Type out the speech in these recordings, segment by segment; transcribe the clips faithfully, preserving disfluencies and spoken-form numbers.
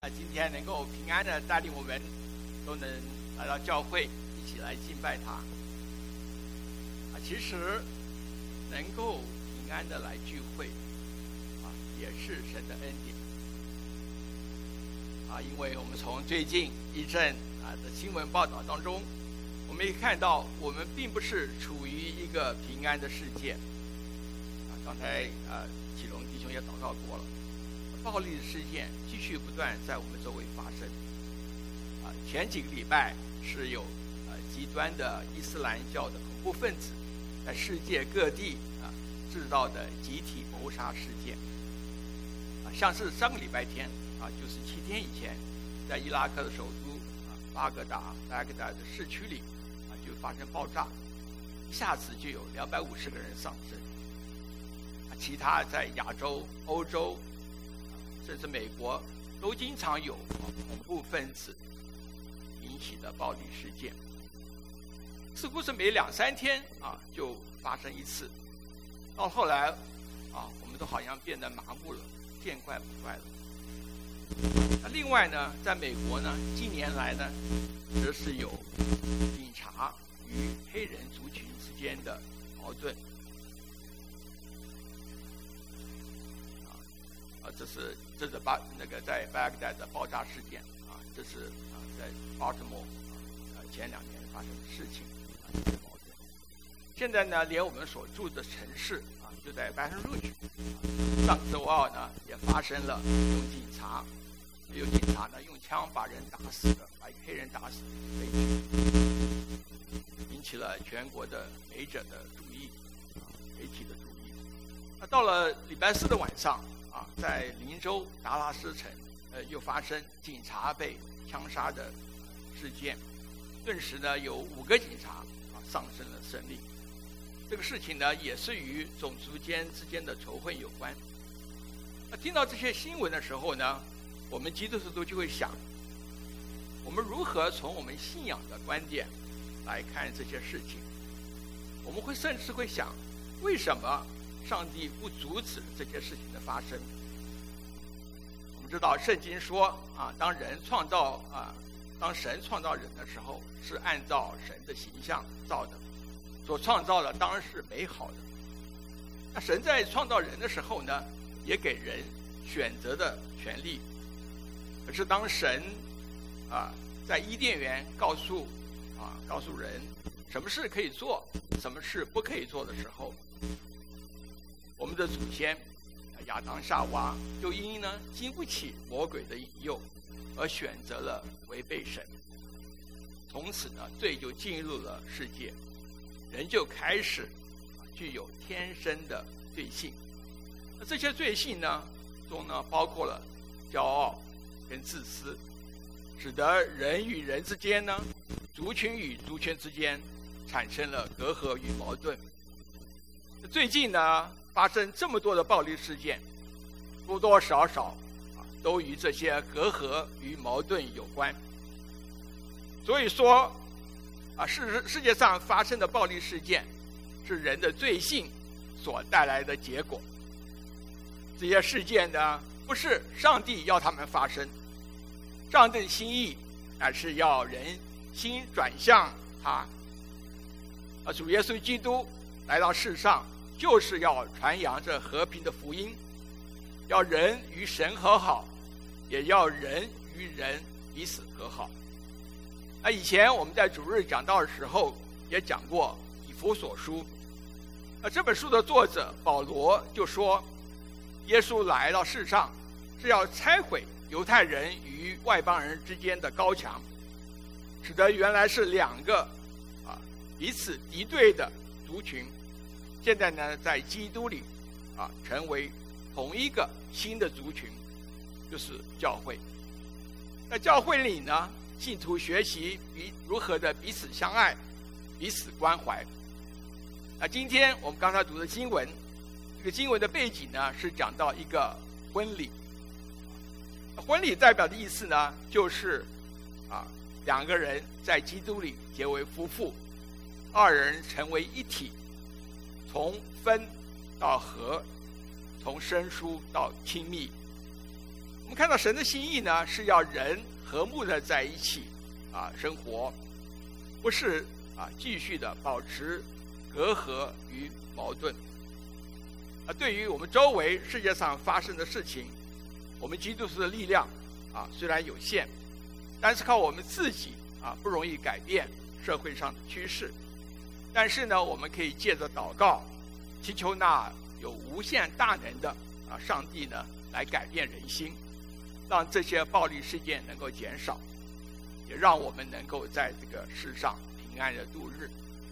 啊，今天能够平安的带领我们，都能来到教会，一起来敬拜他。啊，其实能够平安的来聚会，啊，也是神的恩典。啊，因为我们从最近一阵啊的新闻报道当中，我们也看到，我们并不是处于一个平安的世界。啊，刚才啊启龙弟兄也祷告过了。暴力的事件继续不断在我们周围发生。啊，前几个礼拜是有呃极端的伊斯兰教的恐怖分子在世界各地啊制造的集体谋杀事件。啊，像是上个礼拜天啊，就是七天以前，在伊拉克的首都啊巴格达巴格达的市区里啊就发生爆炸，一下子就有两百五十个人丧生。啊，其他在亚洲、欧洲。甚至美国都经常有恐怖分子引起的暴力事件，似乎是每两三天啊就发生一次，到后来啊我们都好像变得麻木了，见怪不怪了。那另外呢，在美国呢，近年来呢，则是有警察与黑人族群之间的矛盾。啊，这是这是巴那个在巴格达的爆炸事件啊，这是啊在巴特摩啊前两年发生的事情啊，这些矛盾。现在呢，连我们所住的城市啊，就在巴特鲁区啊，上周二呢也发生了用警察有警察呢用枪把人打死的，把一个黑人打死的悲剧，引起了全国的媒者的注意啊，媒体的注意。那到了礼拜四的晚上。啊，在林州达拉斯城，呃，又发生警察被枪杀的事件，顿时呢有五个警察啊丧生了生命。这个事情呢也是与种族间之间的仇恨有关。那听到这些新闻的时候呢，我们基督徒就会想，我们如何从我们信仰的观点来看这些事情？我们会甚至会想，为什么上帝不阻止这些事情的发生？我们知道圣经说啊，当人创造啊，当神创造人的时候，是按照神的形象造的，所创造的当然是美好的。那神在创造人的时候呢，也给人选择的权利。可是当神啊在伊甸园告诉啊告诉人什么事可以做，什么事不可以做的时候，我们的祖先亚当夏娃就因呢经不起魔鬼的引诱，而选择了违背神。从此呢，罪就进入了世界，人就开始具有天生的罪性。那这些罪性呢，中呢包括了骄傲跟自私，使得人与人之间呢，族群与族群之间产生了隔阂与矛盾。最近呢，发生这么多的暴力事件，多多少少啊，都与这些隔阂与矛盾有关。所以说，啊，世世界上发生的暴力事件，是人的罪性所带来的结果。这些事件呢，不是上帝要他们发生，上帝的心意乃是要人心转向他。啊，主耶稣基督来到世上，就是要传扬这和平的福音，要人与神和好，也要人与人彼此和好。那以前我们在主日讲道的时候也讲过以弗所书，那这本书的作者保罗就说，耶稣来到世上是要拆毁犹太人与外邦人之间的高墙，使得原来是两个啊彼此敌对的族群，现在呢，在基督里啊，成为同一个新的族群，就是教会。在教会里呢，信徒学习彼如何的彼此相爱，彼此关怀。那今天我们刚才读的经文，这个经文的背景呢，是讲到一个婚礼。婚礼代表的意思呢，就是啊，两个人在基督里结为夫妇，二人成为一体。从分到合，从生疏到亲密。我们看到神的心意呢，是要人和睦的在一起啊生活，不是啊继续的保持隔阂与矛盾。啊，对于我们周围世界上发生的事情，我们基督徒的力量啊虽然有限，但是靠我们自己啊不容易改变社会上的趋势。但是呢，我们可以借着祷告，祈求那有无限大能的啊上帝呢来改变人心，让这些暴力事件能够减少，也让我们能够在这个世上平安的度日。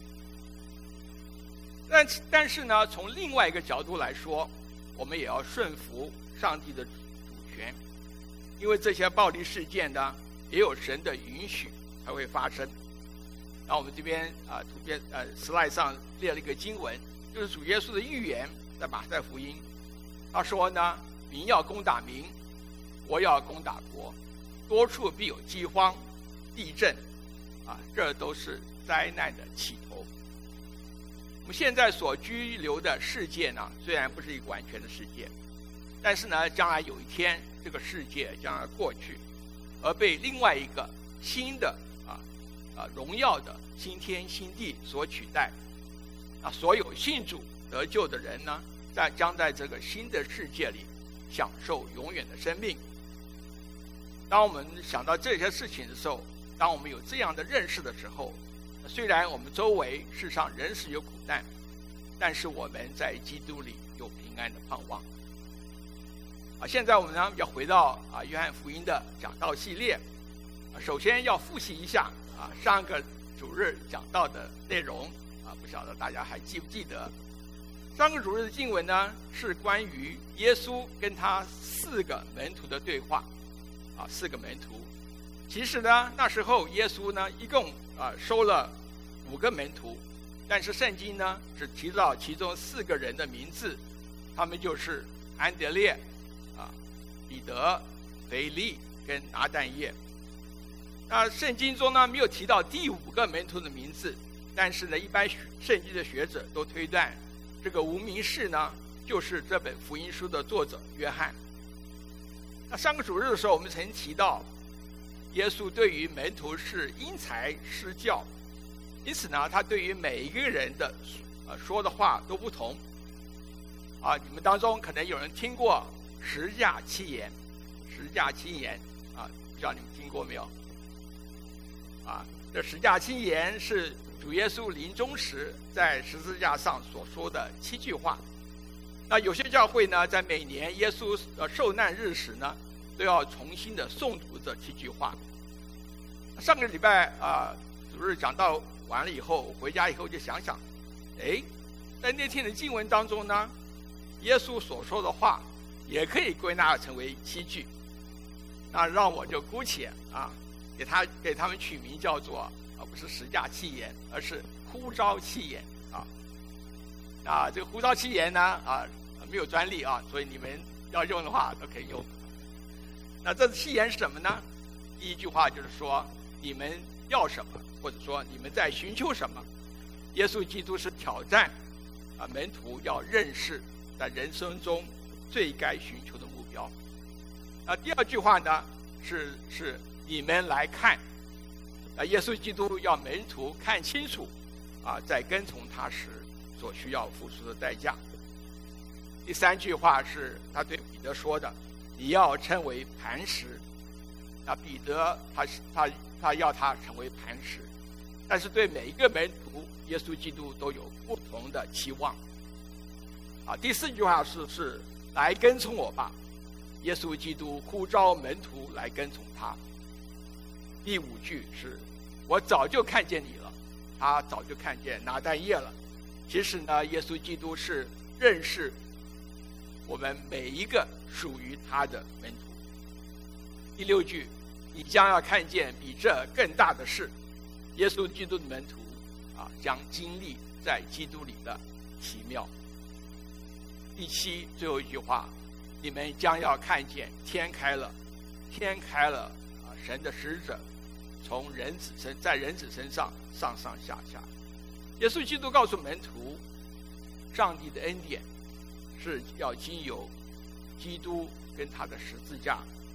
但但是呢，从另外一个角度来说，我们也要顺服上帝的主权，因为这些暴力事件呢，也有神的允许才会发生。那我们这边啊，图片呃 slide 上列了一个经文，就是主耶稣的预言，在马太福音，他说呢，民要攻打民，国要攻打国，多处必有饥荒、地震，啊，这都是灾难的起头。我们现在所居留的世界呢，虽然不是一个完全的世界，但是呢，将来有一天，这个世界将要过去，而被另外一个新的啊啊荣耀的新天新地所取代。啊，所有信主得救的人呢，在将在这个新的世界里享受永远的生命。当我们想到这些事情的时候，当我们有这样的认识的时候，虽然我们周围世上仍是有苦难，但是我们在基督里有平安的盼望。啊，现在我们呢要回到啊约翰福音的讲道系列，啊，首先要复习一下啊上个主日讲到的内容，啊，不晓得大家还记不记得？上个主日的经文呢是关于耶稣跟他四个门徒的对话，啊，四个门徒。其实呢，那时候耶稣呢一共啊收了五个门徒，但是圣经呢只提到其中四个人的名字，他们就是安德烈、啊彼得、腓利跟拿但业。那圣经中呢没有提到第五个门徒的名字，但是呢，一般圣经的学者都推断，这个无名氏呢就是这本福音书的作者约翰。那上个主日的时候，我们曾提到，耶稣对于门徒是因材施教，因此呢，他对于每一个人的呃说的话都不同。啊，你们当中可能有人听过十架七言，十架七言啊，不知道你们听过没有？啊，这十架七言是主耶稣临终时在十字架上所说的七句话。那有些教会呢，在每年耶稣呃受难日时呢，都要重新的诵读这七句话。上个礼拜啊，主日讲到完了以后，回家以后就想想，哎，在那天的经文当中呢，耶稣所说的话也可以归纳成为七句。那让我就姑且啊，给他给他们取名叫做啊，不是十架七言，而是呼召七言啊。啊，这个呼召七言呢啊没有专利啊，所以你们要用的话都可以用。那这七言是什么呢？第一句话就是说，你们要什么，或者说你们在寻求什么。耶稣基督是挑战啊门徒要认识在人生中最该寻求的目标。啊，第二句话呢是是你们来看，啊，耶稣基督要门徒看清楚啊，在跟从他时所需要付出的代价。第三句话是他对彼得说的，你要称为磐石。那彼得他他他要他成为磐石，但是对每一个门徒，耶稣基督都有不同的期望。啊，第四句话是是来跟从我吧，耶稣基督呼召门徒来跟从他。第五句是我早就看见你了，他早就看见拿但业了。其实呢，耶稣基督是认识我们每一个属于他的门徒。第六句，你将要看见比这更大的事，耶稣基督的门徒啊，将经历在基督里的奇妙。第七，最后一句话，你们将要看见天开了，天开了啊，神的使者从人子身在人子身上上上下下。耶稣基督告诉门徒，上帝的恩典是要经由基督跟他的十字架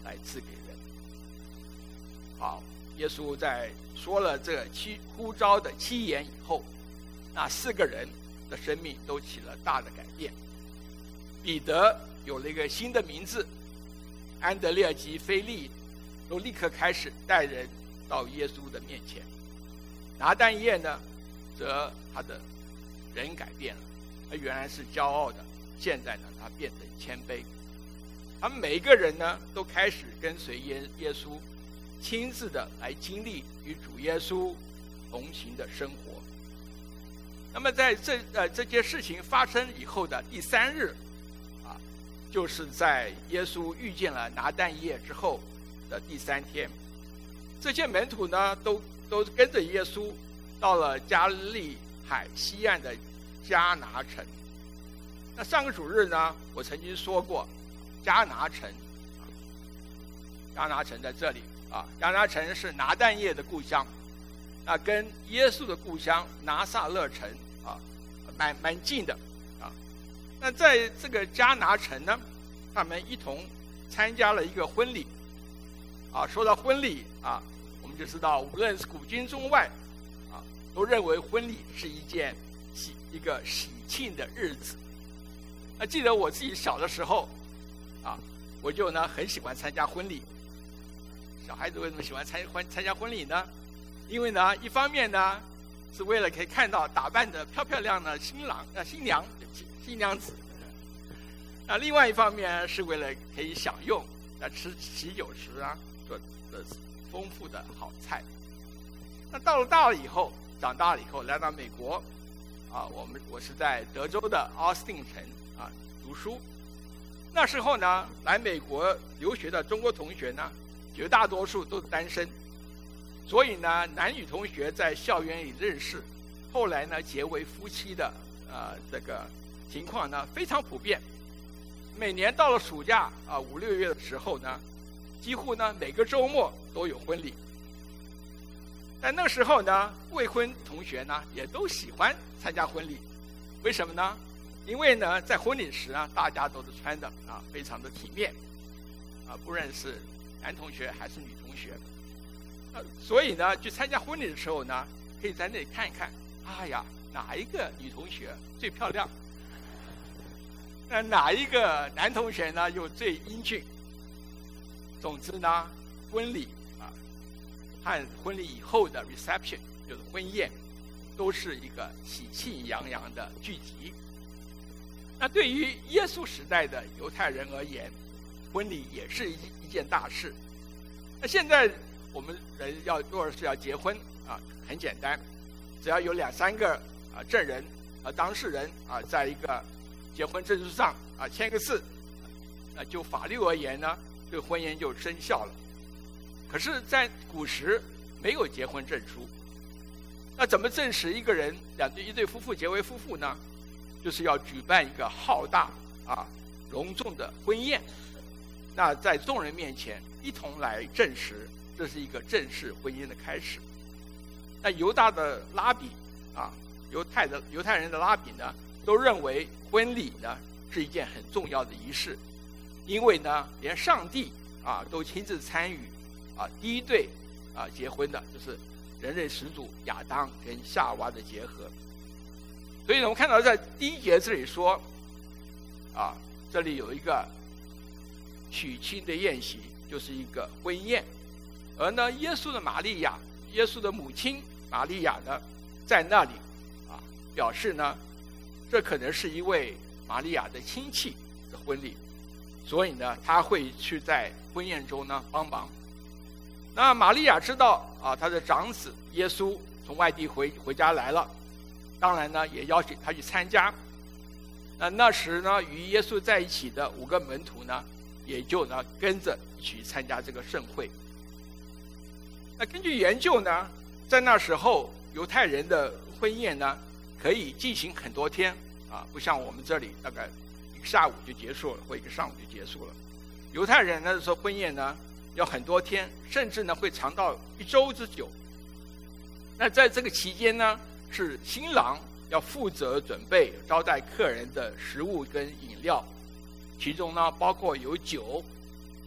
来赐给人。好，耶稣在说了这七呼召的七言以后，那四个人的生命都起了大的改变。彼得有了一个新的名字，安德烈及腓力都立刻开始带人到耶稣的面前。拿但业呢，则他的人改变了，他原来是骄傲的，现在呢，他变得谦卑。他们每一个人呢，都开始跟随耶耶稣，亲自的来经历与主耶稣同行的生活。那么在这呃这件事情发生以后的第三日，啊，就是在耶稣遇见了拿但业之后的第三天，这些门徒呢，都都跟着耶稣到了加利海西岸的迦拿城。那上个主日呢，我曾经说过，迦拿城，迦拿城在这里啊，迦拿城是拿但业的故乡，那跟耶稣的故乡拿撒勒城啊，蛮蛮近的啊。那在这个迦拿城呢，他们一同参加了一个婚礼啊。说到婚礼啊，我们就知道，无论是古今中外啊，都认为婚礼是一件喜一个喜庆的日子。那记得我自己小的时候啊，我就呢很喜欢参加婚礼。小孩子为什么喜欢参欢参加婚礼呢？因为呢，一方面呢，是为了可以看到打扮的漂漂亮的新郎呃新娘新娘子，那另外一方面是为了可以享用那吃喜酒时啊所的丰富的好菜。那到了大了以后，长大了以后来到美国啊，我们我是在德州的奥斯汀城啊读书。那时候呢，来美国留学的中国同学呢，绝大多数都是单身，所以呢，男女同学在校园里认识，后来呢结为夫妻的呃这个情况呢非常普遍。每年到了暑假啊五六月的时候呢，几乎呢每个周末都有婚礼。但那时候呢，未婚同学呢也都喜欢参加婚礼，为什么呢？因为呢，在婚礼时啊，大家都是穿的啊非常的体面，啊不论是男同学还是女同学，呃所以呢，去参加婚礼的时候呢，可以在那里看一看，哎呀，哪一个女同学最漂亮？那哪一个男同学呢又最英俊？总之呢，婚礼啊和婚礼以后的 reception 就是婚宴，都是一个喜气洋洋的聚集。那对于耶稣时代的犹太人而言，婚礼也是一一件大事。那现在我们人要若是要结婚啊，很简单，只要有两三个啊证人啊当事人啊，在一个结婚证书上啊签个字，那就法律而言呢，这个婚姻就生效了。可是，在古时没有结婚证书，那怎么证实一个人两对一对夫妇结为夫妇呢？就是要举办一个浩大啊隆重的婚宴，那在众人面前一同来证实这是一个正式婚姻的开始。那犹大的拉比啊，犹太的犹太人的拉比呢，都认为婚礼呢是一件很重要的仪式，因为呢，连上帝啊都亲自参与啊第一对啊结婚的，就是人类始祖亚当跟夏娃的结合。所以我们看到在第一节这里说，啊，这里有一个娶亲的宴席，就是一个婚宴。而呢，耶稣的玛利亚，耶稣的母亲玛利亚呢，在那里啊，表示呢，这可能是一位玛利亚的亲戚的婚礼，所以呢，他会去在婚宴中呢帮忙。那玛利亚知道啊，他的长子耶稣从外地回回家来了。当然呢，也邀请他去参加。那那时呢，与耶稣在一起的五个门徒呢，也就呢跟着一起参加这个盛会。那根据研究呢，在那时候犹太人的婚宴呢，可以进行很多天啊，不像我们这里大概一个下午就结束了，或一个上午就结束了。犹太人那时候婚宴呢，要很多天，甚至呢会长到一周之久。那在这个期间呢，是新郎要负责准备招待客人的食物跟饮料，其中呢包括有酒，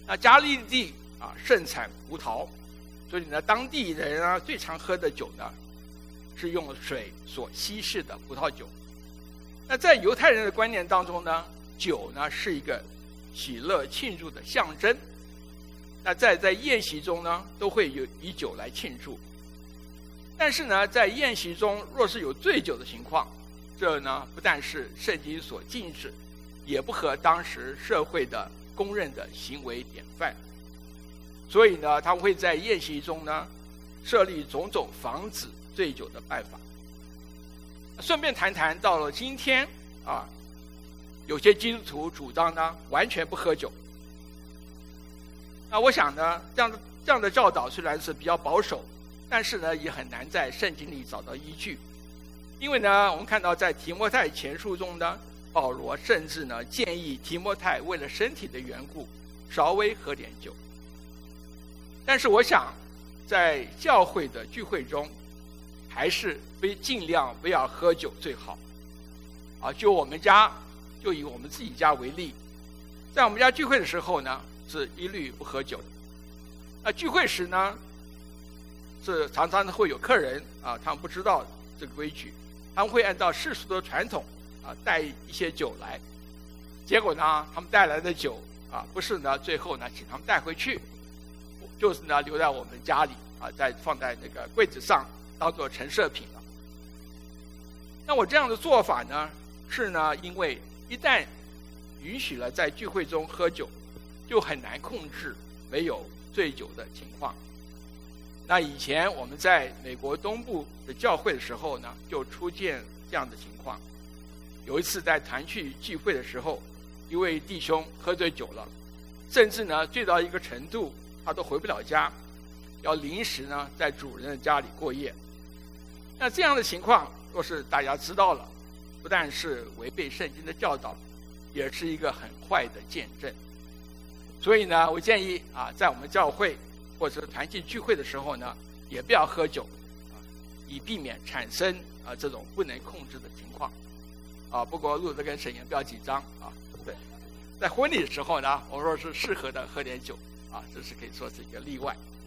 那加利利啊盛产葡萄，所以呢，当地人啊最常喝的酒呢，是用水所稀释的葡萄酒。那在犹太人的观念当中呢，酒呢是一个喜乐庆祝的象征。那在在宴席中呢，都会有以酒来庆祝。但是呢，在宴席中若是有醉酒的情况，这呢不但是圣经所禁止，也不合当时社会的公认的行为典范。所以呢，他们会在宴席中呢设立种种防止醉酒的办法。顺便谈谈，到了今天啊，有些基督徒主张呢完全不喝酒。那我想呢，这样的这样的教导虽然是比较保守，但是呢也很难在圣经里找到依据。因为呢，我们看到在提摩太前书中呢，保罗甚至呢建议提摩太为了身体的缘故，稍微喝点酒。但是我想，在教会的聚会中，还是非尽量不要喝酒最好。啊，就我们家，就以我们自己家为例，在我们家聚会的时候呢，是一律不喝酒。那聚会时呢，是常常会有客人啊，他们不知道这个规矩，他们会按照世俗的传统啊带一些酒来，结果呢，他们带来的酒啊，不是呢最后呢请他们带回去，就是呢留在我们家里啊，再放在那个柜子上当做陈设品了。那我这样的做法呢，是呢因为一旦允许了在聚会中喝酒，就很难控制没有醉酒的情况。那以前我们在美国东部的教会的时候呢，就出现这样的情况。有一次在团契聚会的时候，一位弟兄喝醉酒了，甚至呢醉到一个程度，他都回不了家，要临时呢在主人的家里过夜。那这样的情况，若是大家知道了，不但是违背圣经的教导，也是一个很坏的见证。所以呢，我建议啊，在我们教会或者团契聚会的时候呢，也不要喝酒，啊，以避免产生啊这种不能控制的情况。啊，不过路德跟沈岩不要紧张啊。对，在婚礼的时候呢，我说是适合的喝点酒啊，这是可以说是一个例外啊。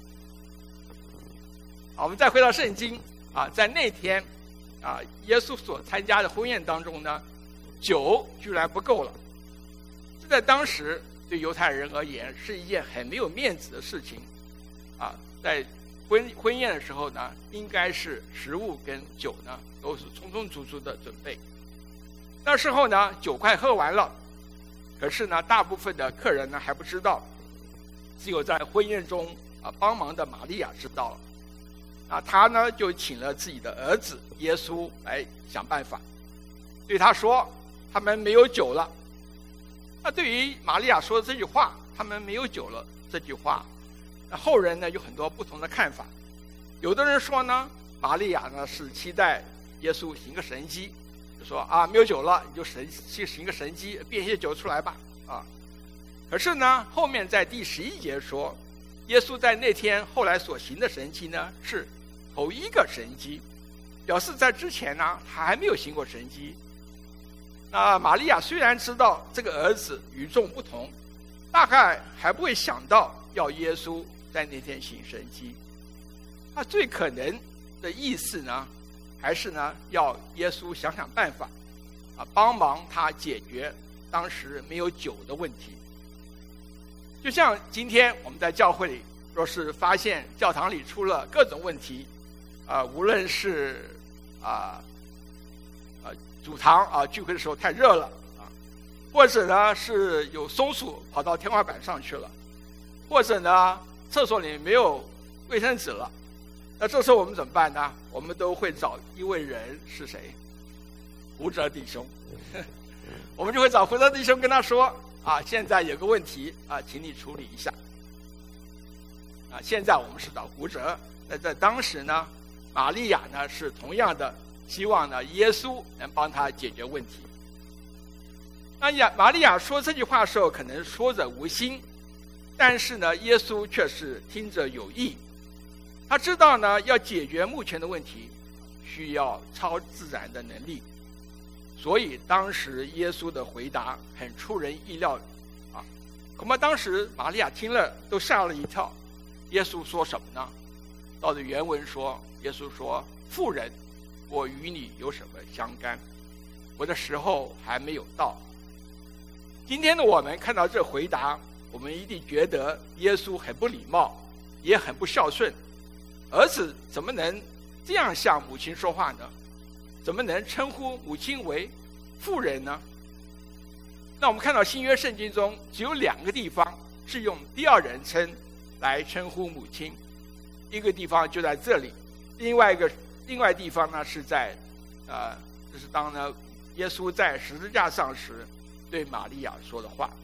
好，我们再回到圣经啊，在那天啊，耶稣所参加的婚宴当中呢，酒居然不够了。这在当时对犹太人而言是一件很没有面子的事情啊。在婚婚宴的时候呢，应该是食物跟酒呢都是充充足足的准备。那时候呢，酒快喝完了，可是呢，大部分的客人呢还不知道，只有在婚宴中啊帮忙的玛利亚知道了。啊，他呢就请了自己的儿子耶稣来想办法，对他说：“他们没有酒了。”那对于玛利亚说的这句话，“他们没有酒了”这句话，那后人呢有很多不同的看法。有的人说呢，玛利亚呢是期待耶稣行个神迹，就说啊没有酒了，你就神去行个神迹，变些酒出来吧啊。可是呢，后面在第十一节说，耶稣在那天后来所行的神迹呢，是头一个神迹，表示在之前呢，他还没有行过神迹。那玛利亚虽然知道这个儿子与众不同，大概还不会想到要耶稣在那天行神迹。他最可能的意思呢，还是呢要耶稣想想办法，啊，帮忙他解决当时没有酒的问题。就像今天我们在教会里，若是发现教堂里出了各种问题，啊、呃，无论是啊啊主堂啊聚会的时候太热了啊，或者呢是有松鼠跑到天花板上去了，或者呢厕所里没有卫生纸了，那这时候我们怎么办呢？我们都会找一位人，是谁？胡哲弟兄，我们就会找胡哲弟兄跟他说。啊，现在有个问题啊，请你处理一下。啊，现在我们是找胡哲，那在当时呢，玛利亚呢是同样的希望呢耶稣能帮他解决问题。那亚玛利亚说这句话的时候，可能说者无心，但是呢，耶稣却是听者有意。他知道呢，要解决目前的问题，需要超自然的能力。所以当时耶稣的回答很出人意料啊， 恐怕当时玛利亚听了都吓了一跳。耶稣说什么呢？照着原文说，耶稣说：“妇人，我与你有什么相干？我的时候还没有到。”今天的我们看到这回答，我们一定觉得耶稣很不礼貌，也很不孝顺。儿子怎么能这样向母亲说话呢？怎么能称呼母亲为妇人呢？那我们看到新约圣经中只有两个地方是用第二人称来称呼母亲，一个地方就在这里，另外一个另外地方呢是在呃，就是当呢耶稣在十字架上时对玛利亚说的话。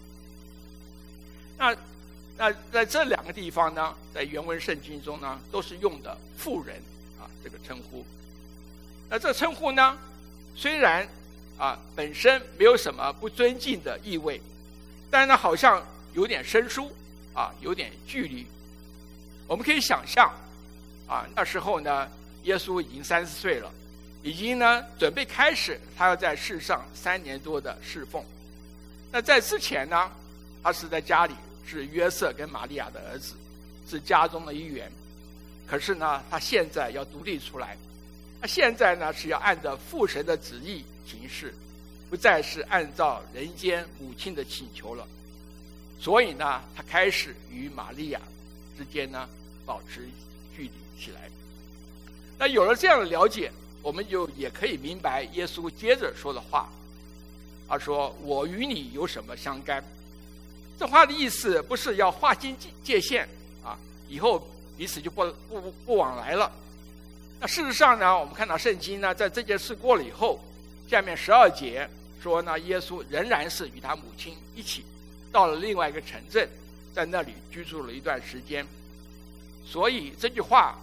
那那在这两个地方呢，在原文圣经中呢，都是用的妇人啊这个称呼。那这称呼呢，虽然啊本身没有什么不尊敬的意味，但呢好像有点生疏啊，有点距离。我们可以想象啊，那时候呢，耶稣已经三十岁了，已经呢准备开始他要在世上三年多的侍奉。那在之前呢，他是在家里是约瑟跟玛利亚的儿子，是家中的一员。可是呢，他现在要独立出来，他现在呢是要按照父神的旨意行事，不再是按照人间母亲的请求了。所以呢，他开始与玛利亚之间呢保持距离起来。那有了这样的了解，我们就也可以明白耶稣接着说的话。他说：“我与你有什么相干？”这话的意思不是要划清界限啊，以后彼此就不不不往来了。那事实上呢，我们看到圣经呢，在这件事过了以后，下面十二节说呢，耶稣仍然是与他母亲一起到了另外一个城镇，在那里居住了一段时间。所以这句话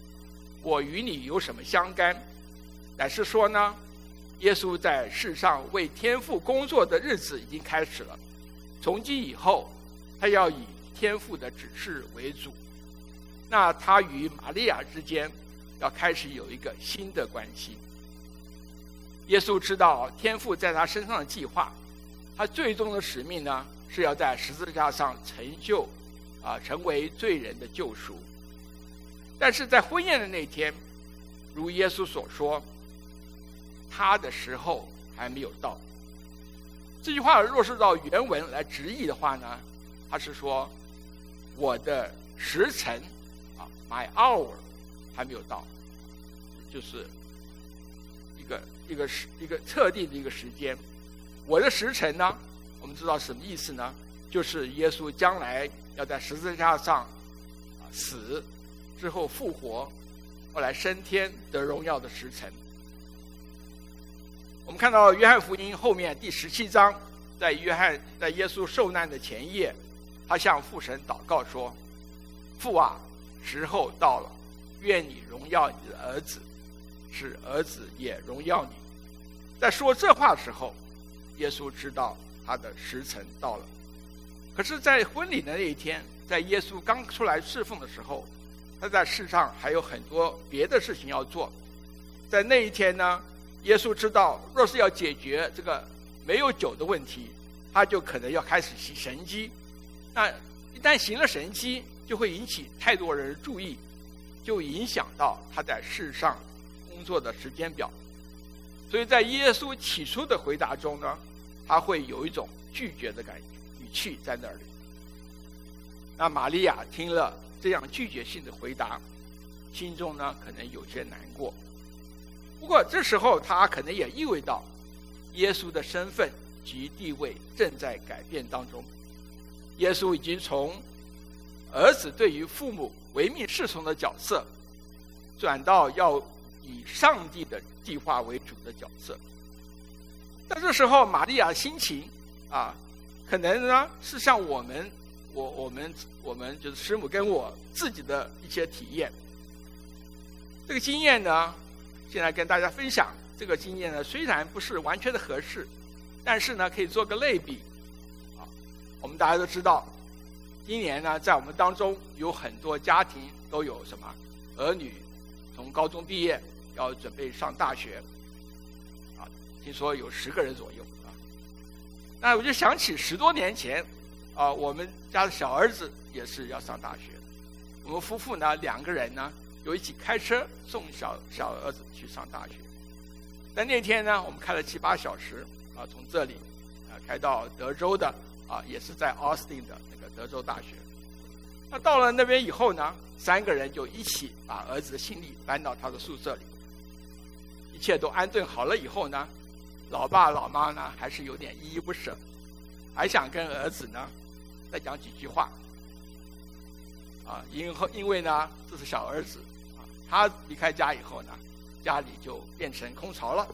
“我与你有什么相干”，乃是说呢，耶稣在世上为天父工作的日子已经开始了。从今以后，他要以天父的指示为主。那他与玛利亚之间要开始有一个新的关系。耶稣知道天父在他身上的计划，他最终的使命呢，是要在十字架上成就啊，成为罪人的救赎。但是在婚宴的那天，如耶稣所说，他的时候还没有到。这句话若是照原文来直译的话呢，他是说我的时辰啊 ，my hour 还没有到，就是一个一个时一个特定的一个时间。我的时辰呢，我们知道什么意思呢？就是耶稣将来要在十字架上啊死，之后复活，后来升天得荣耀的时辰。我们看到约翰福音后面第十七章，在约翰在耶稣受难的前夜，他向父神祷告说：“父啊，时候到了，愿你荣耀你的儿子，使儿子也荣耀你。”在说这话的时候，耶稣知道他的时辰到了。可是在婚礼的那一天，在耶稣刚出来侍奉的时候，他在世上还有很多别的事情要做。在那一天呢，耶稣知道若是要解决这个没有酒的问题，他就可能要开始行神迹。那一旦行了神迹，就会引起太多人注意，就影响到他在世上工作的时间表。所以在耶稣起初的回答中呢，他会有一种拒绝的感觉语气在那里。那玛利亚听了这样拒绝性的回答，心中呢可能有些难过。不过这时候他可能也意味到耶稣的身份及地位正在改变当中。耶稣已经从儿子对于父母唯命是从的角色，转到要以上帝的计划为主的角色。在这时候玛利亚的心情啊，可能呢是像我们我我们我们就是师母跟我自己的一些体验。这个经验呢，现在跟大家分享。这个经验呢，虽然不是完全的合适，但是呢，可以做个类比。啊，我们大家都知道，今年呢，在我们当中有很多家庭都有什么儿女从高中毕业要准备上大学，啊，听说有十个人左右啊。那我就想起十多年前， 啊，我们家的小儿子也是要上大学，我们夫妇呢两个人呢有一起开车送小小儿子去上大学。但那天呢，我们开了七八小时啊，从这里啊开到德州的啊，也是在 Austin 的那个德州大学。那到了那边以后呢，三个人就一起把儿子的行李搬到他的宿舍里。一切都安顿好了以后呢，老爸老妈呢还是有点依依不舍，还想跟儿子呢再讲几句话。啊，因后因为呢这是小儿子啊，他离开家以后呢，家里就变成空巢了，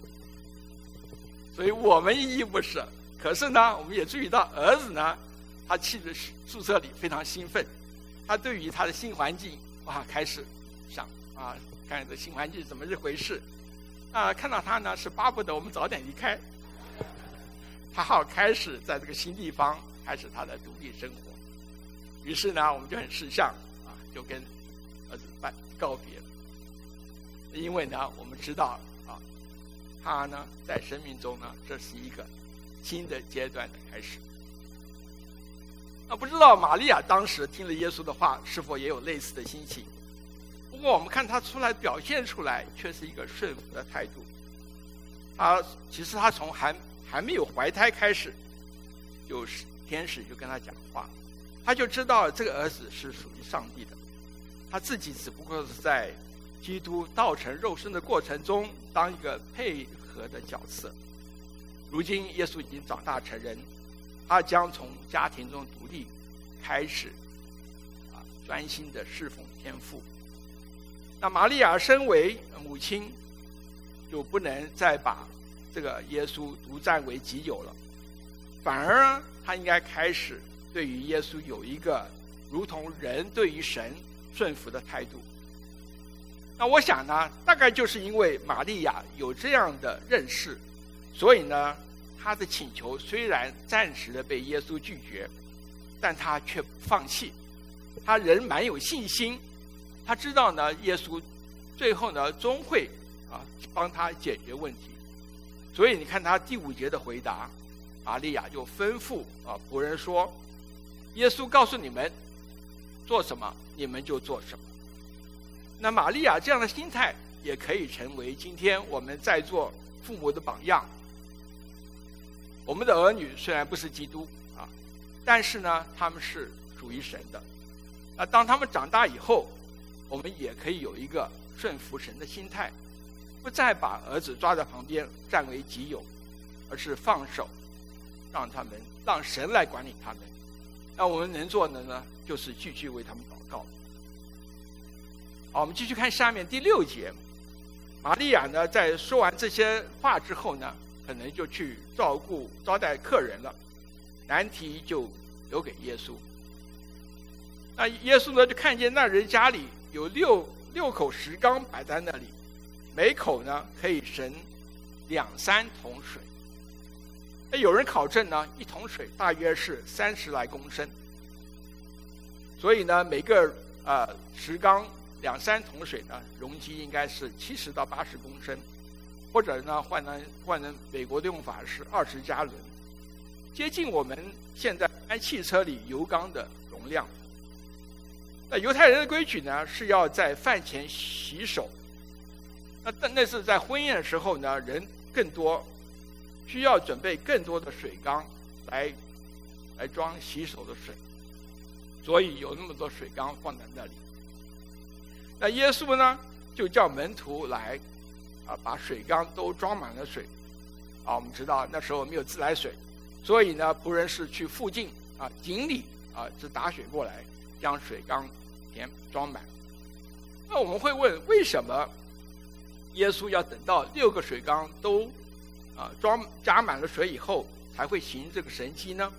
所以我们依依不舍。可是呢，我们也注意到儿子呢，他去的宿舍里非常兴奋，他对于他的新环境哇开始想啊，看这新环境怎么一回事啊，看到他呢是巴不得我们早点离开，他好开始在这个新地方开始他的独立生活。于是呢，我们就很识相啊，就跟儿子拜告别了。因为呢，我们知道啊，他呢在生命中呢，这是一个新的阶段的开始。那不知道玛利亚当时听了耶稣的话，是否也有类似的心情？不过我们看他出来表现出来，却是一个顺服的态度。他其实他从还还没有怀胎开始，就是天使就跟他讲话，他就知道这个儿子是属于上帝的，他自己只不过是在基督道成肉身的过程中当一个配合的角色。如今耶稣已经长大成人，他将从家庭中独立，开始啊专心的侍奉天父。那玛利亚身为母亲，就不能再把这个耶稣独占为己有了，反而他应该开始对于耶稣有一个如同人对于神顺服的态度。那我想呢，大概就是因为玛利亚有这样的认识，所以呢，她的请求虽然暂时的被耶稣拒绝，但她却不放弃，她仍蛮有信心。她知道呢，耶稣最后呢终会啊帮她解决问题。所以你看她第五节的回答，玛利亚就吩咐啊仆人说：“耶稣告诉你们做什么，你们就做什么。”那玛利亚这样的心态也可以成为今天我们在座父母的榜样。我们的儿女虽然不是基督啊，但是呢，他们是属于神的。那当他们长大以后，我们也可以有一个顺服神的心态，不再把儿子抓在旁边占为己有，而是放手，让他们让神来管理他们。那我们能做的呢，就是继续为他们祷告。好，我们继续看下面第六节。玛利亚呢，在说完这些话之后呢，可能就去照顾招待客人了，难题就留给耶稣。那耶稣呢，就看见那人家里有六六口石缸摆在那里，每口呢可以盛两三桶水。那有人考证呢，一桶水大约是三十来公升，所以呢，每个呃石缸两三桶水呢，容积应该是七十到八十公升，或者呢换成换成美国的用法是二十加仑，接近我们现在开汽车里油缸的容量。那犹太人的规矩呢，是要在饭前洗手。那但那是在婚宴的时候呢，人更多，需要准备更多的水缸来来装洗手的水，所以有那么多水缸放在那里。那耶稣呢，就叫门徒来啊，把水缸都装满了水。啊，我们知道那时候没有自来水，所以呢，仆人是去附近啊井里啊，是打水过来，将水缸填装满。那我们会问，为什么耶稣要等到六个水缸都啊装加满了水以后，才会行这个神迹呢？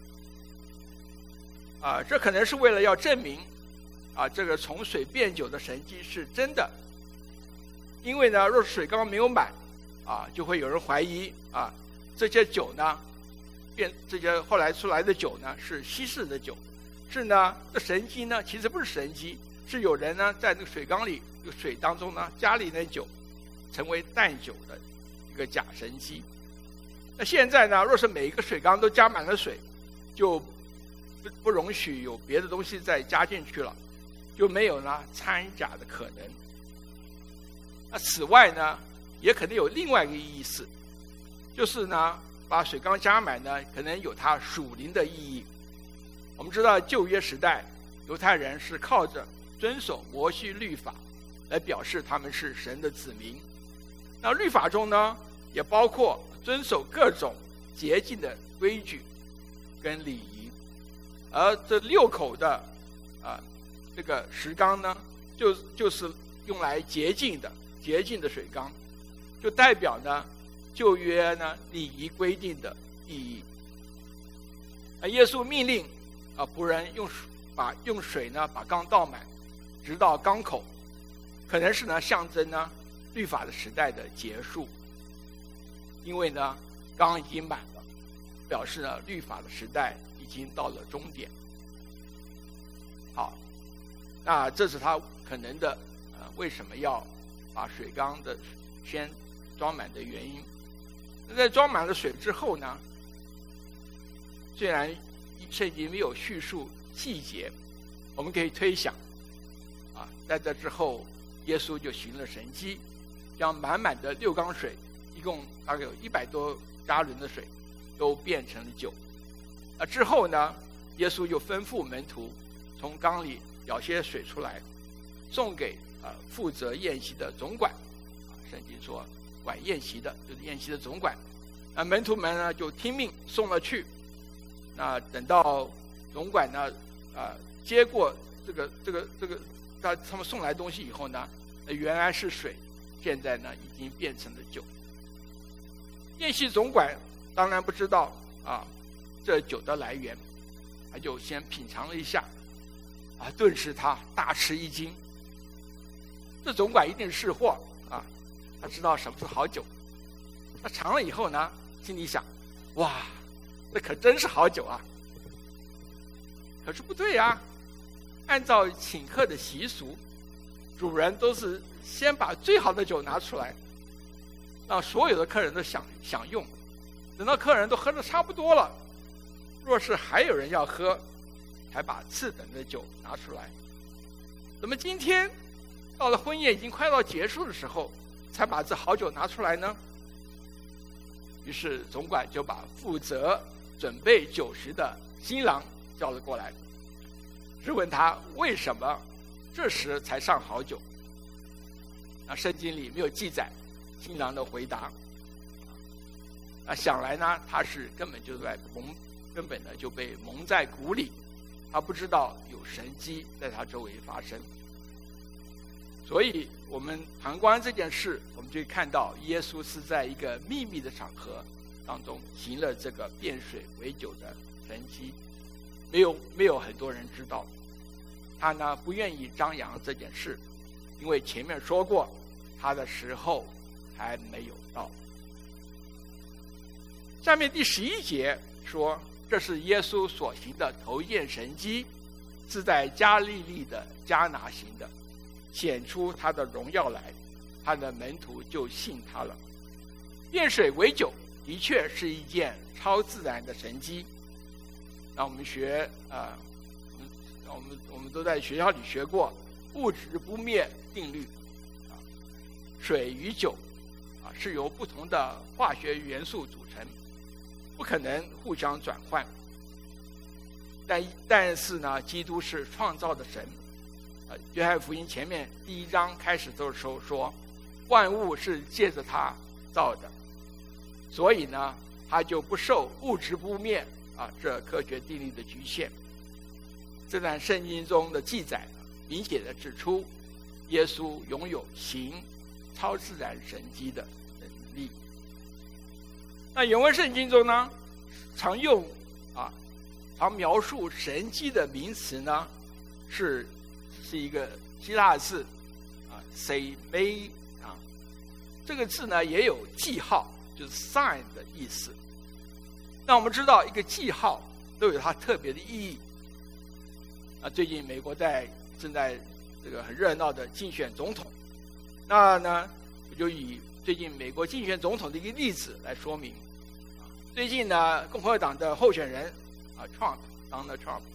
啊，这可能是为了要证明啊，这个从水变酒的神迹是真的。因为呢，若是水缸没有满，啊，就会有人怀疑啊，这些酒呢，变这些后来出来的酒呢是稀释的酒，是呢，这神迹呢其实不是神迹，是有人呢在这个水缸里、这个水当中呢加了一点酒，成为淡酒的一个假神迹。那现在呢，若是每一个水缸都加满了水，就不不容许有别的东西再加进去了，就没有呢掺假的可能。那此外呢，也可能有另外一个意思，就是呢，把水缸加满呢，可能有它属灵的意义。我们知道旧约时代，犹太人是靠着遵守摩西律法来表示他们是神的子民。那律法中呢，也包括遵守各种洁净的规矩跟礼仪。而这六口的啊这个石缸呢，就就是用来洁净的洁净的水缸，就代表呢旧约呢礼仪规定的意义。啊，耶稣命令啊仆人用水把用水呢把缸倒满，直到缸口，可能是呢象征呢律法的时代的结束，因为呢缸已经满了，表示呢律法的时代已经到了终点。好，那这是他可能的呃为什么要把水缸的先装满的原因。那在装满了水之后呢，虽然圣经没有叙述细节，我们可以推想啊，在这之后耶稣就行了神迹，将满满的六缸水，一共大概有一百多加仑的水都变成了酒。啊，之后呢，耶稣就吩咐门徒从缸里舀些水出来，送给呃负责宴席的总管。啊，圣经说管宴席的就是宴席的总管。那门徒们呢就听命送了去。那等到总管呢啊、呃、接过这个这个这个他他们送来东西以后呢，原来是水，现在呢已经变成了酒。宴席总管当然不知道啊这酒的来源，他就先品尝了一下，啊，顿时他大吃一惊。这总管一定是识货啊，他知道什么是好酒。他尝了以后呢，心里想，哇，这可真是好酒啊！可是不对啊，按照请客的习俗，主人都是先把最好的酒拿出来，让所有的客人都享享用。等到客人都喝得差不多了，若是还有人要喝，才把次等的酒拿出来。怎么今天到了婚宴已经快到结束的时候，才把这好酒拿出来呢？于是总管就把负责准备酒食的新郎叫了过来，质问他为什么这时才上好酒。那圣经里没有记载新郎的回答，啊，想来呢他是根本就在蒙根本呢就被蒙在鼓里，他不知道有神迹在他周围发生。所以我们旁观这件事，我们就会看到耶稣是在一个秘密的场合当中行了这个变水为酒的神迹，没有没有很多人知道。他呢不愿意张扬这件事，因为前面说过他的时候还没有到。下面第十一节说，这是耶稣所行的头一件神迹，是在加利利的迦拿行的，显出他的荣耀来，他的门徒就信他了。变水为酒的确是一件超自然的神迹。那我们学啊、呃，我们我们都在学校里学过物质不灭定律啊，水与酒啊是由不同的化学元素组成，不可能互相转换。但但是呢，基督是创造的神。呃，约翰福音前面第一章开始的时候说，万物是借着他造的，所以呢，他就不受物质不灭啊这科学定律的局限。这段圣经中的记载明显的指出，耶稣拥有行超自然神迹的能力。那原文圣经中呢，常用啊，常描述神迹的名词呢，是是一个希腊字啊 ，semai 啊，这个字呢也有记号，就是 sign 的意思。那我们知道，一个记号都有它特别的意义。啊，最近美国在正在这个很热闹的竞选总统，那呢，我就以最近美国竞选总统的一个例子来说明。最近呢，共和党的候选人啊 ，Trump，Donald Trump，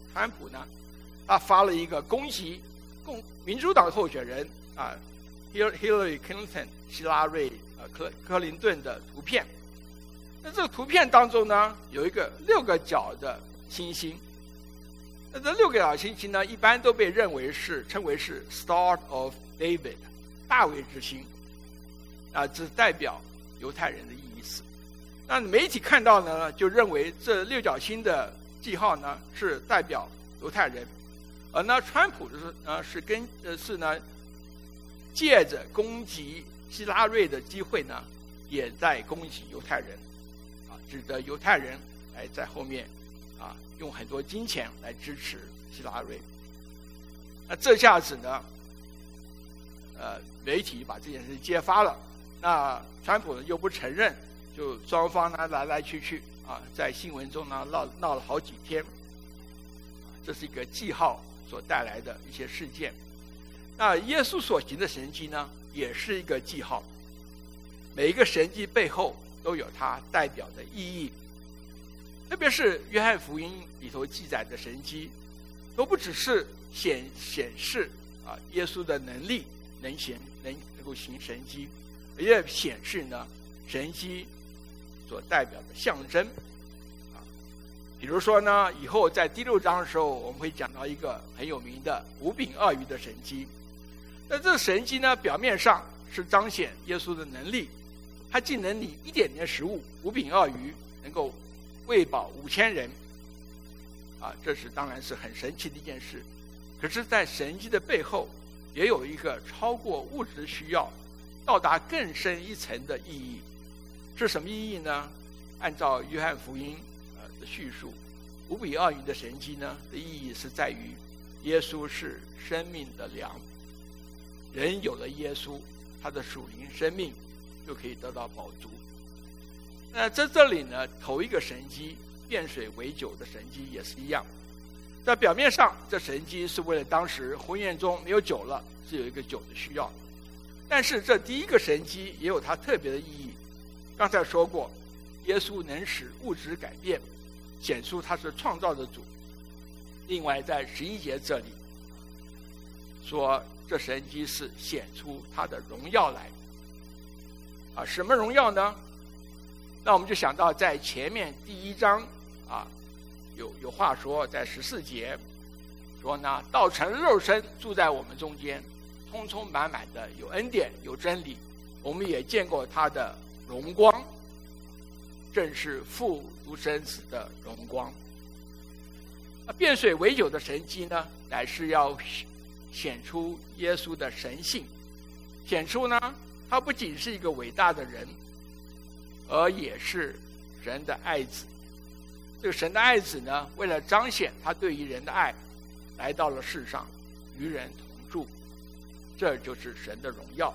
川普呢，他发了一个攻击共民主党候选人啊 Hillary Clinton 希拉瑞呃克克林顿的图片。那这个图片当中呢，有一个六个角的星星。那这六个角星星呢，一般都被认为是称为是 Star of David 大卫之星啊，这代表犹太人的意思。那媒体看到呢，就认为这六角星的记号呢是代表犹太人，而呢，川普是呃是跟呃是呢，借着攻击希拉瑞的机会呢，也在攻击犹太人，啊，指责犹太人来在后面啊用很多金钱来支持希拉瑞。那这下子呢，呃，媒体把这件事揭发了，那川普又不承认。就双方呢来来去去啊，在新闻中呢闹闹了好几天，这是一个记号所带来的一些事件。那耶稣所行的神迹呢，也是一个记号。每一个神迹背后都有它代表的意义，特别是约翰福音里头记载的神迹，都不只是显显示啊耶稣的能力能行能能够行神迹，也显示呢神迹所代表的象征，啊，比如说呢，以后在第六章的时候，我们会讲到一个很有名的五饼二鱼的神迹。那这神迹呢，表面上是彰显耶稣的能力，他竟能以一点点食物，五饼二鱼，能够喂饱五千人，啊，这是当然是很神奇的一件事。可是，在神迹的背后，也有一个超过物质需要，到达更深一层的意义。是什么意义呢？按照约翰福音呃的叙述，五饼二鱼的神迹呢的意义是在于，耶稣是生命的粮，人有了耶稣，他的属灵生命就可以得到饱足。那在这里呢，头一个神迹变水为酒的神迹也是一样，在表面上，这神迹是为了当时婚宴中没有酒了，是有一个酒的需要，但是这第一个神迹也有它特别的意义。刚才说过，耶稣能使物质改变，显出他是创造的主。另外，在十一节这里说，这神迹是显出他的荣耀来。啊，什么荣耀呢？那我们就想到在前面第一章啊，有有话说，在十四节说呢，道成肉身住在我们中间，充充满满的有恩典有真理，我们也见过他的荣光，正是父独生子的荣光。那变水为酒的神迹呢，乃是要显出耶稣的神性，显出呢，他不仅是一个伟大的人，而也是神的爱子。这个神的爱子呢，为了彰显他对于人的爱，来到了世上，与人同住，这就是神的荣耀。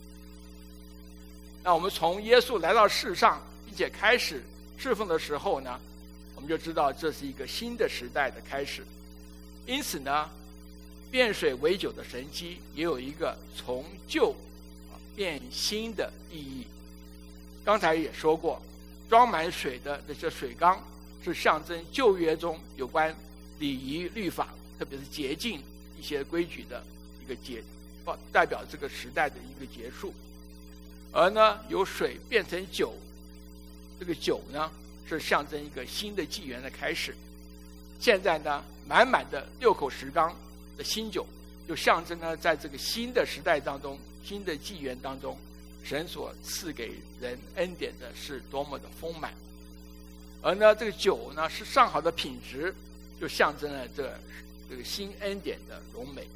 那我们从耶稣来到世上，并且开始侍奉的时候呢，我们就知道这是一个新的时代的开始。因此呢，变水为酒的神迹也有一个从旧变新的意义。刚才也说过，装满水的那些水缸是象征旧约中有关礼仪律法，特别是洁净一些规矩的一个结，代表这个时代的一个结束。而呢，由水变成酒，这个酒呢是象征一个新的纪元的开始。现在呢，满满的六口石缸的新酒，就象征呢，在这个新的时代当中，新的纪元当中，神所赐给人恩典的是多么的丰满。而呢，这个酒呢是上好的品质，就象征了这个这个新恩典的荣美。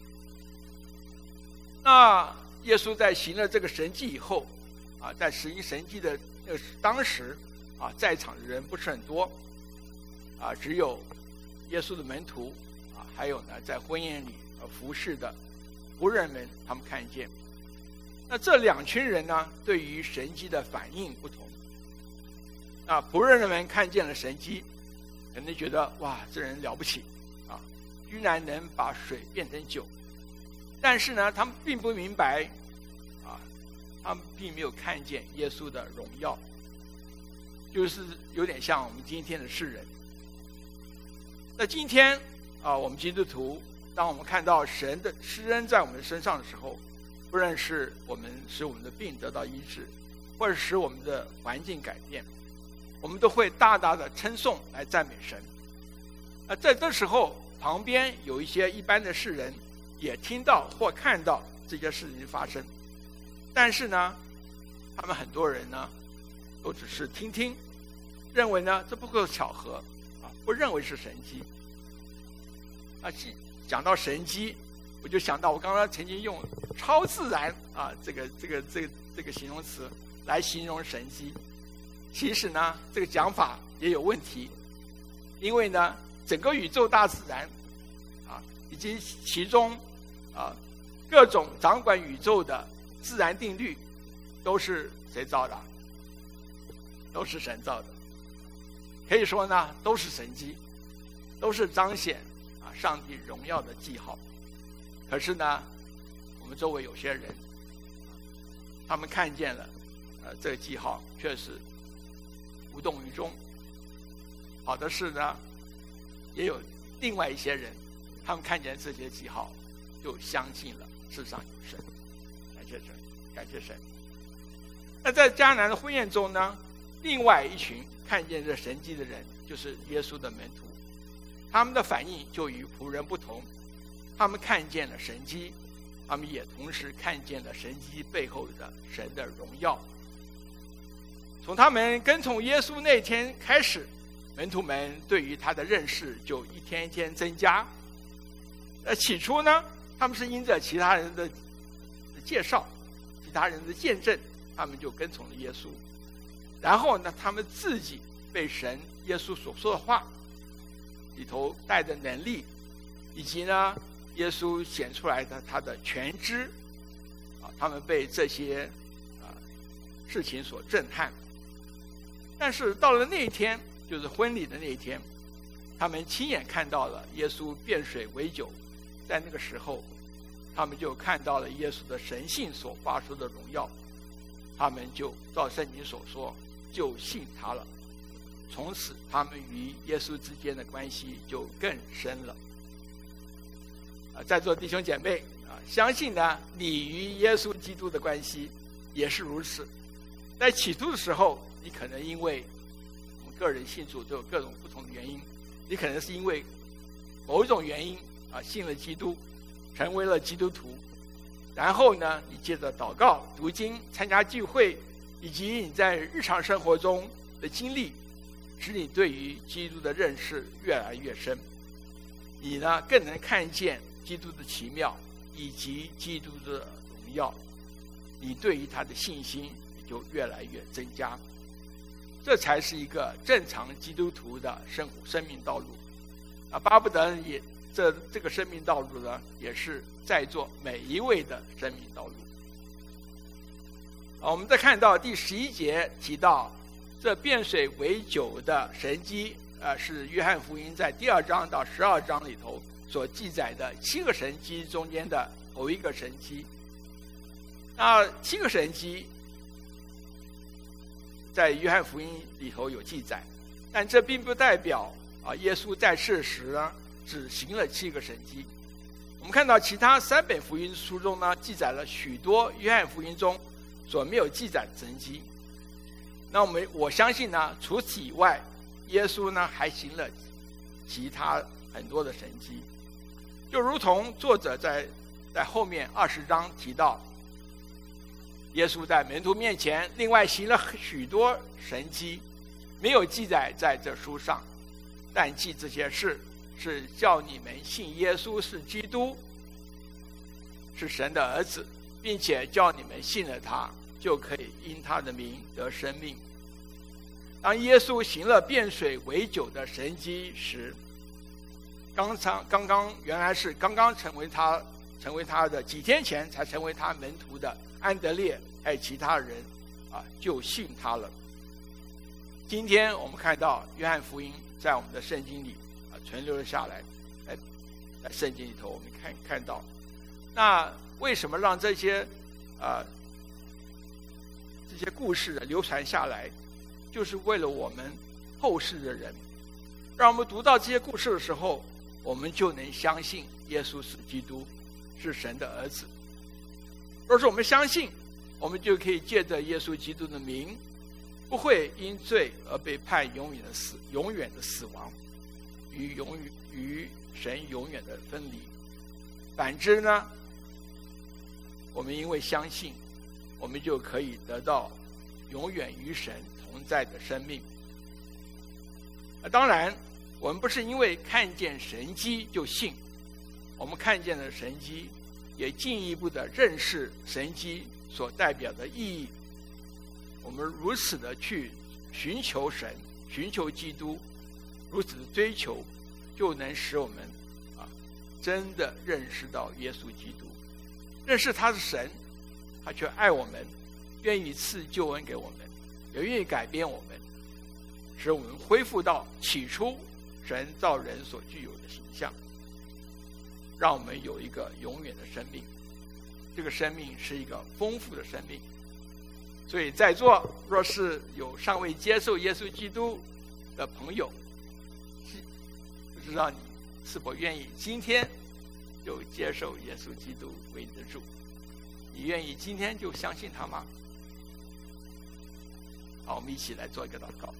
那耶稣在行了这个神迹以后，啊，在行神迹的那个当时，啊，在场的人不是很多，啊，只有耶稣的门徒，啊，还有呢，在婚宴里呃服侍的仆人们，他们看见。那这两群人呢，对于神迹的反应不同。啊，仆人们看见了神迹，可能觉得哇，这人了不起，啊，居然能把水变成酒。但是呢，他们并不明白，啊，他们并没有看见耶稣的荣耀，就是有点像我们今天的世人。那今天啊，我们基督徒，当我们看到神的施恩在我们身上的时候，不论是我们使我们的病得到医治，或者使我们的环境改变，我们都会大大的称颂来赞美神。啊，在这时候，旁边有一些一般的世人也听到或看到这些事情发生，但是呢，他们很多人呢，都只是听听，认为呢这不过是巧合啊，不认为是神迹。啊，讲到神迹，我就想到我刚刚曾经用超自然啊这个这个这个这个形容词来形容神迹。其实呢，这个讲法也有问题，因为呢，整个宇宙大自然啊，以及其中啊各种掌管宇宙的自然定律，都是谁造的？都是神造的。可以说呢，都是神迹，都是彰显啊上帝荣耀的记号。可是呢，我们周围有些人，他们看见了呃这个记号，却是无动于衷。好的是呢，也有另外一些人，他们看见这些记号，就相信了世上有神。感谢神，感谢神。那在迦南的婚宴中呢，另外一群看见这神迹的人，就是耶稣的门徒。他们的反应就与仆人不同，他们看见了神迹，他们也同时看见了神迹背后的神的荣耀。从他们跟从耶稣那天开始，门徒们对于他的认识就一天一天增加。呃，起初呢，他们是因着其他人的介绍、其他人的见证，他们就跟从了耶稣。然后呢，他们自己被神耶稣所说的话里头带的能力，以及呢耶稣显出来的他的全知啊，他们被这些啊事情所震撼。但是到了那一天，就是婚礼的那一天，他们亲眼看到了耶稣变水为酒。在那个时候，他们就看到了耶稣的神性所发出的荣耀，他们就照圣经所说，就信他了。从此他们与耶稣之间的关系就更深了。啊，在座弟兄姐妹啊，相信呢你与耶稣基督的关系也是如此。在起初的时候，你可能因为我们个人信主都有各种不同的原因，你可能是因为某一种原因啊信了基督，成为了基督徒。然后呢，你借着祷告、读经、参加聚会，以及你在日常生活中的经历，使你对于基督的认识越来越深。你呢，更能看见基督的奇妙，以及基督的荣耀。你对于他的信心也就越来越增加。这才是一个正常基督徒的生生命道路。啊，巴不得也这这个生命道路呢，也是在座每一位的生命道路。啊，我们再看到第十一节提到，这变水为酒的神迹，呃，是约翰福音在第二章到十二章里头所记载的七个神迹中间的头一个神迹。那七个神迹在约翰福音里头有记载，但这并不代表啊，耶稣在世时呢只行了七个神迹。我们看到其他三本福音书中呢，记载了许多约翰福音中所没有记载的神迹。那我们我相信呢，除此以外，耶稣呢还行了其他很多的神迹，就如同作者在在后面二十章提到，耶稣在门徒面前另外行了许多神迹，没有记载在这书上，但记这些事是叫你们信耶稣是基督，是神的儿子，并且叫你们信了他，就可以因他的名得生命。当耶稣行了变水为酒的神迹时，刚刚刚刚原来是刚刚成为他成为他的几天前才成为他门徒的安德烈还有其他人啊，就信他了。今天我们看到约翰福音在我们的圣经里啊存留了下来，在在圣经里头我们看看到，那为什么让这些啊这些故事流传下来，就是为了我们后世的人，让我们读到这些故事的时候， 我们就能相信耶稣是基督，是神的儿子。若是我们相信，我们就可以借着耶稣基督的名，不会因罪而被判永远的死，永远的死亡，与永与神永远的分离。反之呢，我们因为相信，我们就可以得到永远与神同在的生命。当然，我们不是因为看见神迹就信，我们看见了神迹，也进一步的认识神迹所代表的意义。我们如此的去寻求神，寻求基督，如此的追求，就能使我们啊真的认识到耶稣基督，认识他是神，他却爱我们，愿意赐救恩给我们，也愿意改变我们，使我们恢复到起初神造人所具有的形象，让我们有一个永远的生命。这个生命是一个丰富的生命。所以在座若是有尚未接受耶稣基督的朋友，不知道你是否愿意今天就接受耶稣基督为你的主？你愿意今天就相信他吗？好，我们一起来做一个祷告。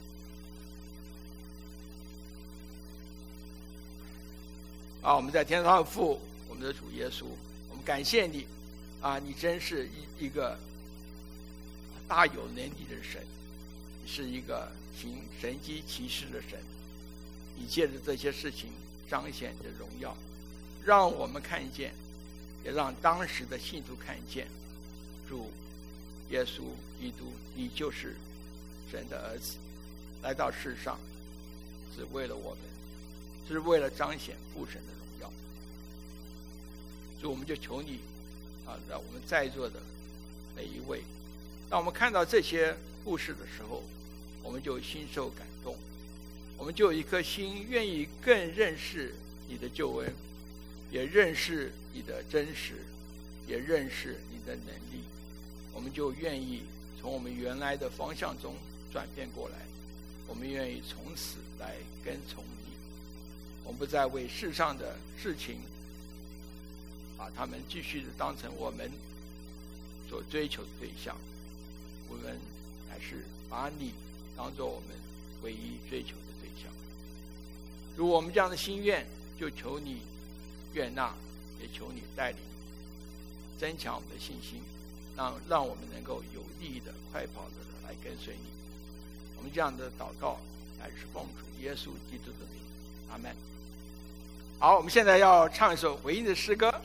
啊，我们在天上的父，我们的主耶稣，我们感谢你啊，你真是一一个大有能力的神，你是一个行神迹奇事的神，你借着这些事情彰显你的荣耀，让我们看见，也让当时的信徒看见，主耶稣基督，你就是神的儿子，来到世上是为了我们，是为了彰显父神的荣耀。所以我们就求你啊，让我们在座的每一位，当我们看到这些故事的时候，我们就心受感动，我们就有一颗心愿意更认识你的救恩，也认识你的真实，也认识你的能力，我们就愿意从我们原来的方向中转变过来，我们愿意从此来跟从你，我们不再为世上的事情把他们继续的当成我们所追求的对象，我们还是把你当作我们唯一追求的对象。如果我们这样的心愿，就求你悦纳，也求你带领，增强我们的信心，让让我们能够有力的、快跑的来跟随你。我们这样的祷告乃是奉主耶稣基督的名，阿们。好，我们现在要唱一首回应的诗歌。